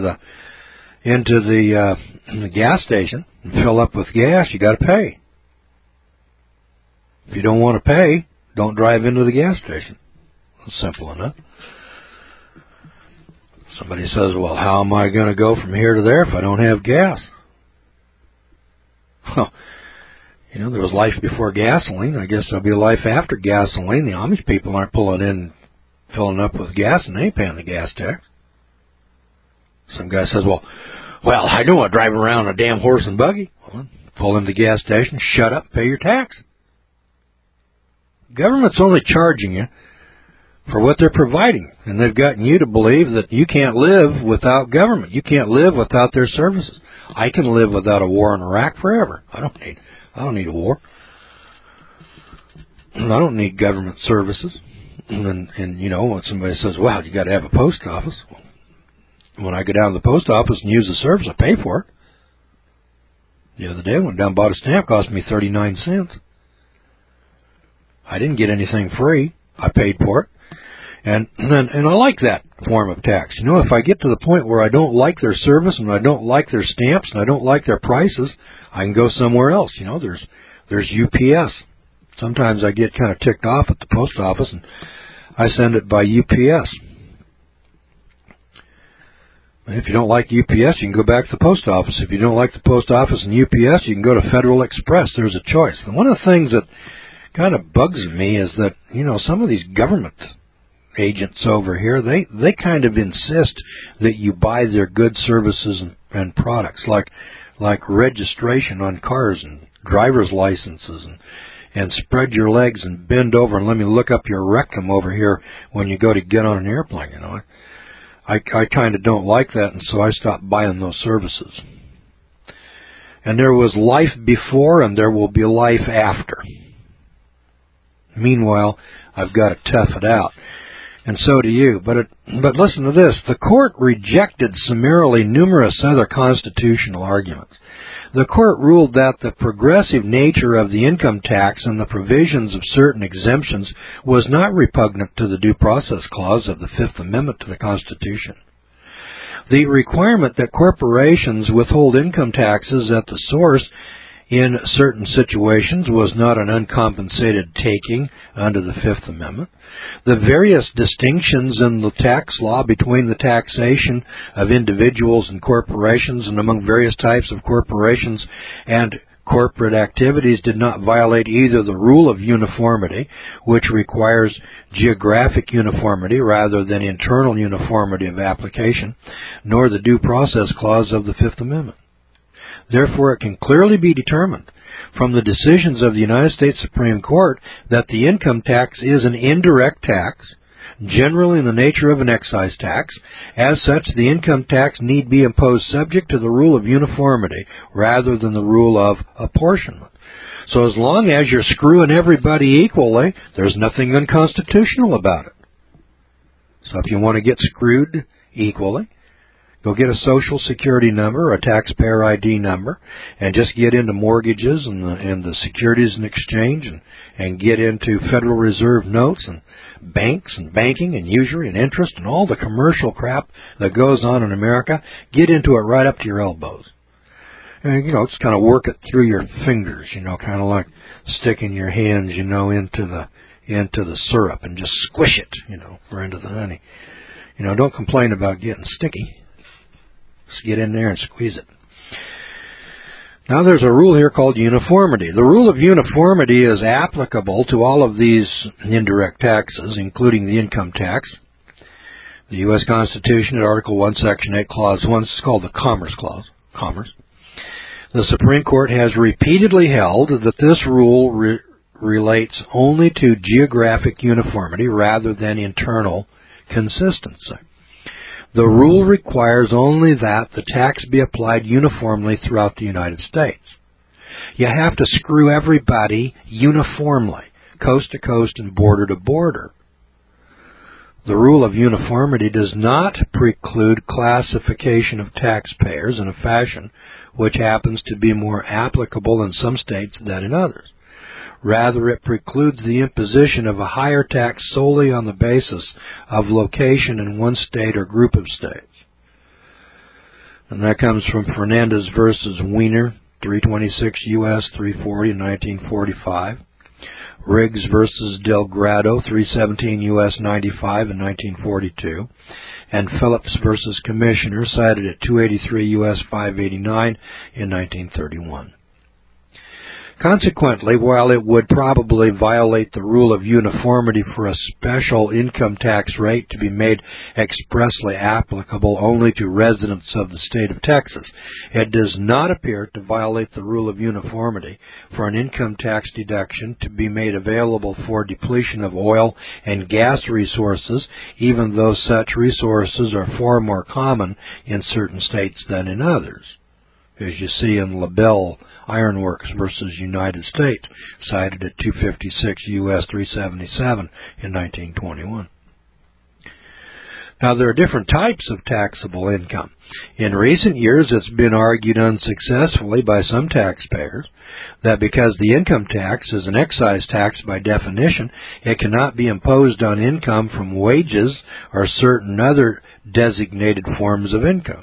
the gas station and fill up with gas, you got to pay. If you don't want to pay, don't drive into the gas station. Simple enough. Somebody says, well, how am I going to go from here to there if I don't have gas? Well, there was life before gasoline. I guess there'll be a life after gasoline. The Amish people aren't pulling in, filling up with gas, and they ain't paying the gas tax. Some guy says, well, I don't want to drive around a damn horse and buggy. Well, pull into the gas station, shut up, pay your tax. Government's only charging you for what they're providing, and they've gotten you to believe that you can't live without government. You can't live without their services. I can live without a war in Iraq forever. I don't need a war. And I don't need government services. And when somebody says, well, you got to have a post office. When I go down to the post office and use the service, I pay for it. The other day, I went down and bought a stamp, cost me 39 cents. I didn't get anything free. I paid for it. And I like that form of tax. If I get to the point where I don't like their service and I don't like their stamps and I don't like their prices, I can go somewhere else. There's UPS. Sometimes I get kind of ticked off at the post office and I send it by UPS. If you don't like UPS, you can go back to the post office. If you don't like the post office and UPS, you can go to Federal Express. There's a choice. And one of the things that kind of bugs me is that, some of these government agents over here, they kind of insist that you buy their goods, services, and products, like registration on cars and driver's licenses, and spread your legs and bend over and let me look up your rectum over here when you go to get on an airplane. I kind of don't like that, and so I stopped buying those services. And there was life before, and there will be life after. Meanwhile, I've got to tough it out. And so do you. But listen to this. The court rejected summarily numerous other constitutional arguments. The court ruled that the progressive nature of the income tax and the provisions of certain exemptions was not repugnant to the Due Process Clause of the Fifth Amendment to the Constitution. The requirement that corporations withhold income taxes at the source in certain situations was not an uncompensated taking under the Fifth Amendment. The various distinctions in the tax law between the taxation of individuals and corporations and among various types of corporations and corporate activities did not violate either the rule of uniformity, which requires geographic uniformity rather than internal uniformity of application, nor the Due Process Clause of the Fifth Amendment. Therefore, it can clearly be determined from the decisions of the United States Supreme Court that the income tax is an indirect tax, generally in the nature of an excise tax. As such, the income tax need be imposed subject to the rule of uniformity rather than the rule of apportionment. So as long as you're screwing everybody equally, there's nothing unconstitutional about it. So if you want to get screwed equally, go get a Social Security number or a taxpayer ID number and just get into mortgages and the Securities and Exchange and get into Federal Reserve notes and banks and banking and usury and interest and all the commercial crap that goes on in America. Get into it right up to your elbows. And, just kind of work it through your fingers, kind of like sticking your hands, into the syrup and just squish it, or into the honey. Don't complain about getting sticky. Just get in there and squeeze it. Now there's a rule here called uniformity. The rule of uniformity is applicable to all of these indirect taxes, including the income tax. The U.S. Constitution at Article 1, Section 8, Clause 1, is called the Commerce Clause. Commerce. The Supreme Court has repeatedly held that this rule relates only to geographic uniformity rather than internal consistency. The rule requires only that the tax be applied uniformly throughout the United States. You have to screw everybody uniformly, coast to coast and border to border. The rule of uniformity does not preclude classification of taxpayers in a fashion which happens to be more applicable in some states than in others. Rather, it precludes the imposition of a higher tax solely on the basis of location in one state or group of states. And that comes from Fernandez versus Weiner, 326 U.S. 340 in 1945. Riggs versus Delgado, 317 U.S. 95 in 1942, and Phillips versus Commissioner, cited at 283 U.S. 589 in 1931. Consequently, while it would probably violate the rule of uniformity for a special income tax rate to be made expressly applicable only to residents of the state of Texas, it does not appear to violate the rule of uniformity for an income tax deduction to be made available for depletion of oil and gas resources, even though such resources are far more common in certain states than in others, as you see in LaBelle Ironworks versus United States, cited at 256 U.S. 377 in 1921. Now, there are different types of taxable income. In recent years, it's been argued unsuccessfully by some taxpayers that because the income tax is an excise tax by definition, it cannot be imposed on income from wages or certain other designated forms of income.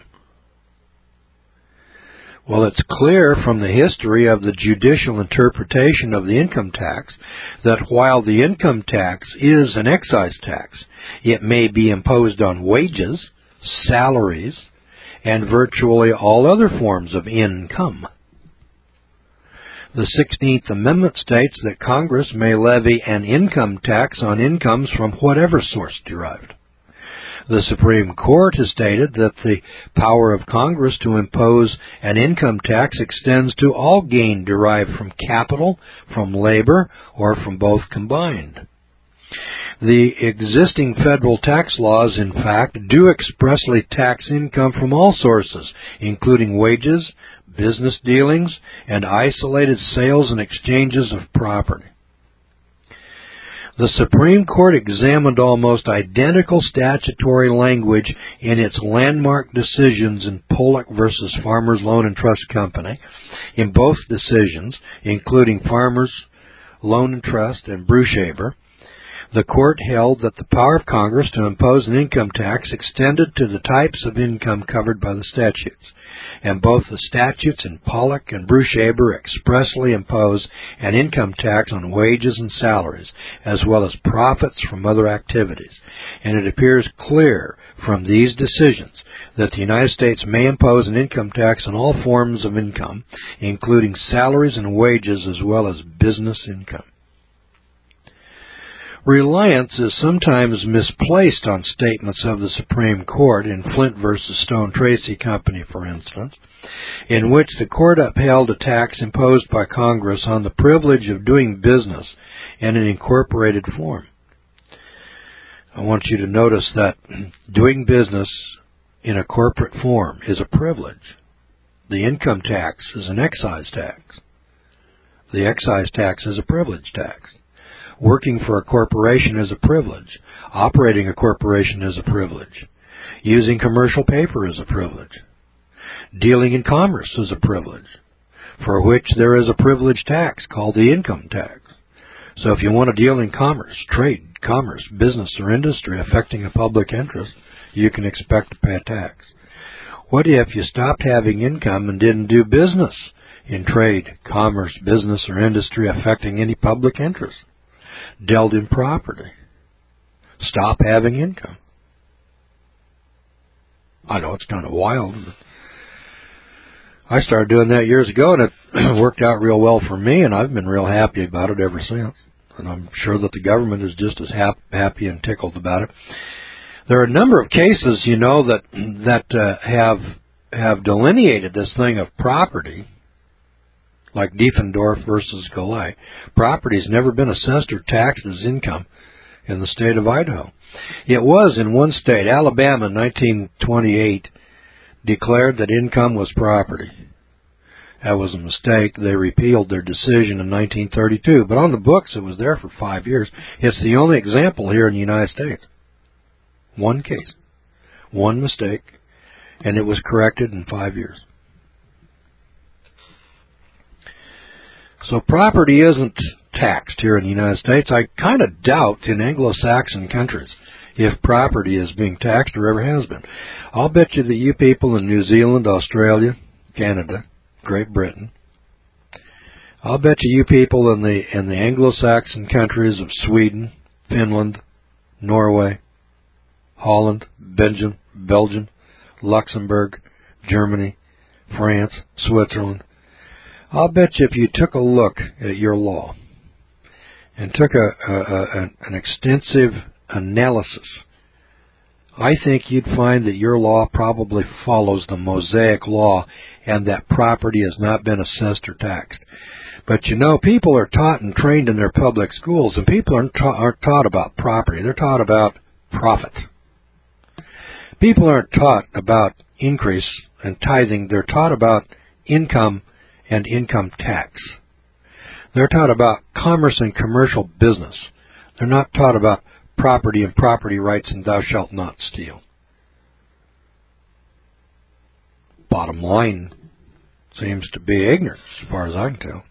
Well, it's clear from the history of the judicial interpretation of the income tax that while the income tax is an excise tax, it may be imposed on wages, salaries, and virtually all other forms of income. The 16th Amendment states that Congress may levy an income tax on incomes from whatever source derived. The Supreme Court has stated that the power of Congress to impose an income tax extends to all gain derived from capital, from labor, or from both combined. The existing federal tax laws, in fact, do expressly tax income from all sources, including wages, business dealings, and isolated sales and exchanges of property. The Supreme Court examined almost identical statutory language in its landmark decisions in Pollock v. Farmers Loan and Trust Company. In both decisions, including Farmers Loan and Trust and Brushaber, the Court held that the power of Congress to impose an income tax extended to the types of income covered by the statutes, and both the statutes in Pollock and Brushaber expressly impose an income tax on wages and salaries, as well as profits from other activities, and it appears clear from these decisions that the United States may impose an income tax on all forms of income, including salaries and wages as well as business income. Reliance is sometimes misplaced on statements of the Supreme Court in Flint v. Stone Tracy Company, for instance, in which the court upheld a tax imposed by Congress on the privilege of doing business in an incorporated form. I want you to notice that doing business in a corporate form is a privilege. The income tax is an excise tax. The excise tax is a privilege tax. Working for a corporation is a privilege. Operating a corporation is a privilege. Using commercial paper is a privilege. Dealing in commerce is a privilege, for which there is a privilege tax called the income tax. So if you want to deal in commerce, trade, commerce, business, or industry affecting a public interest, you can expect to pay a tax. What if you stopped having income and didn't do business in trade, commerce, business, or industry affecting any public interest? Dealt in property. Stop having income. I know it's kind of wild. I started doing that years ago, and it worked out real well for me, and I've been real happy about it ever since. And I'm sure that the government is just as happy and tickled about it. There are a number of cases, you know, that have delineated this thing of property, like Diefendorf versus Galay. Property's never been assessed or taxed as income in the state of Idaho. It was in one state, Alabama, in 1928, declared that income was property. That was a mistake. They repealed their decision in 1932, but on the books it was there for 5 years. It's the only example here in the United States. One case, one mistake, and it was corrected in 5 years. So property isn't taxed here in the United States. I kind of doubt in Anglo-Saxon countries if property is being taxed or ever has been. I'll bet you that you people in New Zealand, Australia, Canada, Great Britain, I'll bet you people in the Anglo-Saxon countries of Sweden, Finland, Norway, Holland, Belgium, Luxembourg, Germany, France, Switzerland, I'll bet you if you took a look at your law and took an extensive analysis, I think you'd find that your law probably follows the Mosaic law and that property has not been assessed or taxed. But you know, people are taught and trained in their public schools, and people aren't taught about property. They're taught about profit. People aren't taught about increase and tithing. They're taught about income and income tax. They're taught about commerce and commercial business. They're not taught about property and property rights and thou shalt not steal. Bottom line seems to be ignorance, as far as I can tell.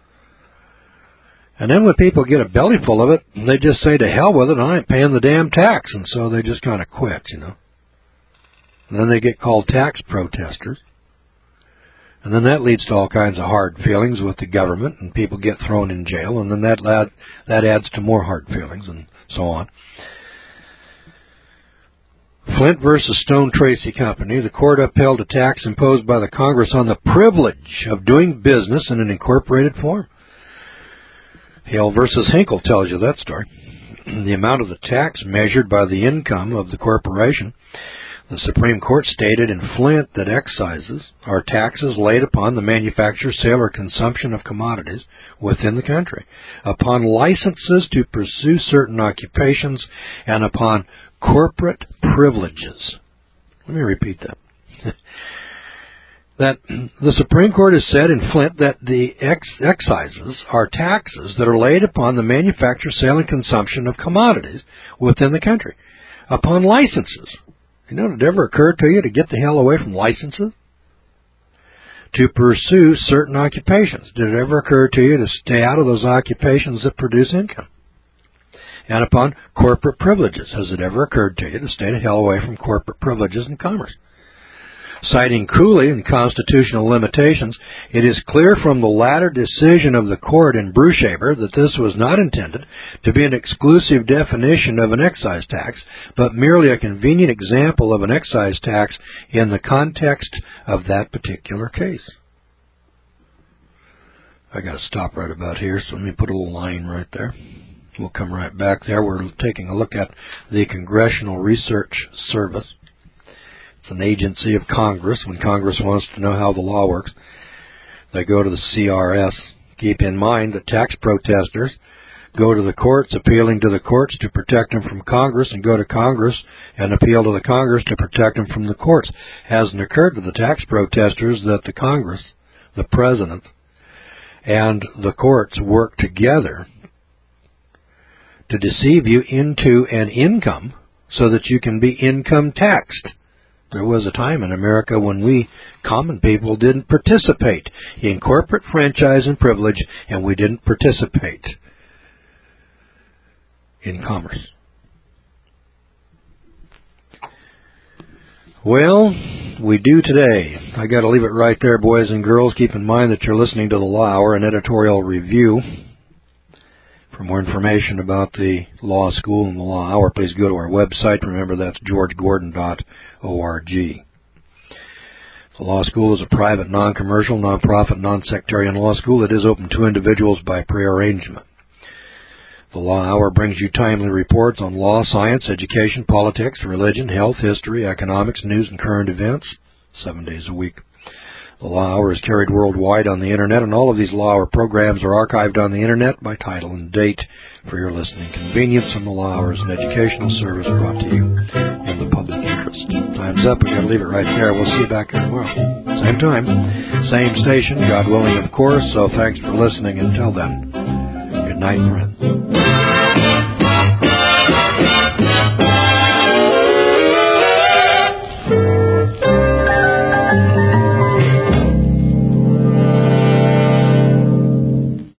And then when people get a belly full of it, they just say, to hell with it, I ain't paying the damn tax. And so they just kind of quit, you know. And then they get called tax protesters. And then that leads to all kinds of hard feelings with the government, and people get thrown in jail, and then that adds to more hard feelings, and so on. Flint versus Stone Tracy Company, the court upheld a tax imposed by the Congress on the privilege of doing business in an incorporated form. Hale versus Hinkle tells you that story. The amount of the tax measured by the income of the corporation. The Supreme Court stated in Flint that excises are taxes laid upon the manufacture, sale, or consumption of commodities within the country, upon licenses to pursue certain occupations, and upon corporate privileges. Let me repeat that. That the Supreme Court has said in Flint that the excises are taxes that are laid upon the manufacture, sale, and consumption of commodities within the country, upon licenses. You know, did it ever occur to you to get the hell away from licenses? To pursue certain occupations. Did it ever occur to you to stay out of those occupations that produce income? And upon corporate privileges. Has it ever occurred to you to stay the hell away from corporate privileges in commerce? Citing Cooley and constitutional limitations, it is clear from the latter decision of the court in Brushaber that this was not intended to be an exclusive definition of an excise tax, but merely a convenient example of an excise tax in the context of that particular case. I got to stop right about here, so let me put a little line right there. We'll come right back there. We're taking a look at the Congressional Research Service. It's an agency of Congress. When Congress wants to know how the law works, they go to the CRS. Keep in mind that tax protesters go to the courts, appealing to the courts to protect them from Congress, and go to Congress and appeal to the Congress to protect them from the courts. It hasn't occurred to the tax protesters that the Congress, the President, and the courts work together to deceive you into an income so that you can be income taxed. There was a time in America when we, common people, didn't participate in corporate franchise and privilege, and we didn't participate in commerce. Well, we do today. I got to leave it right there, boys and girls. Keep in mind that you're listening to the Law Hour, an editorial review. For more information about the law school and the Law Hour, please go to our website. Remember, that's georgegordon.org. The law school is a private, non-commercial, non-profit, non-sectarian law school that is open to individuals by prearrangement. The Law Hour brings you timely reports on law, science, education, politics, religion, health, history, economics, news, and current events, 7 days a week. The Law Hour is carried worldwide on the Internet, and all of these Law Hour programs are archived on the Internet by title and date for your listening convenience, and the Law Hour is an educational service brought to you in the public interest. Time's up. We've got to leave it right there. We'll see you back here tomorrow. Same time, same station, God willing, of course, so thanks for listening. Until then, good night, friends.